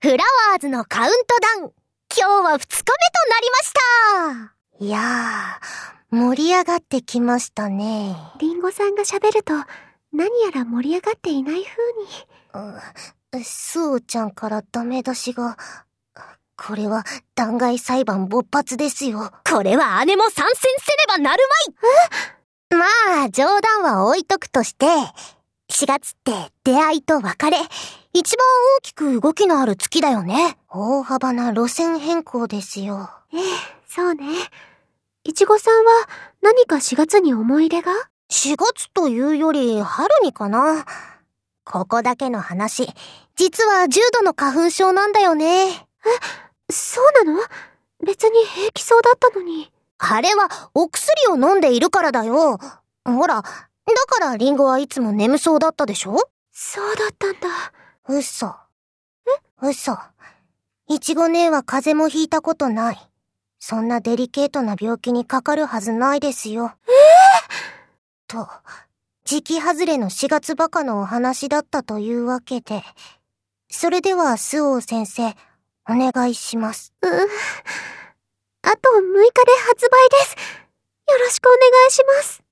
フラワーズのカウントダウン、今日は2日目となりました。いやー、盛り上がってきましたね。 リンゴさんが喋ると、何やら盛り上がっていない風に。 スオちゃんからダメ出しが。これは弾劾裁判勃発ですよ。これは姉も参戦せねばなるまい。まあ、冗談は置いとくとして、4月って出会いと別れ、一番大きく動きのある月だよね。大幅な路線変更ですよ。 ええ、そうね。いちごさんは何か4月に思い入れが？ 4月というより春にかな。ここだけの話、実は重度の花粉症なんだよね。 そうなの？別に平気そうだったのに。 あれはお薬を飲んでいるからだよ。ほら、だからリンゴはいつも眠そうだったでしょ？ そうだったんだ。 嘘。嘘。いちご姉は風邪もひいたことない。そんなデリケートな病気にかかるはずないですよ。と、時期外れの4月バカのお話だったというわけで。それでは、スオー先生、お願いします。 あと6日で発売です。よろしくお願いします。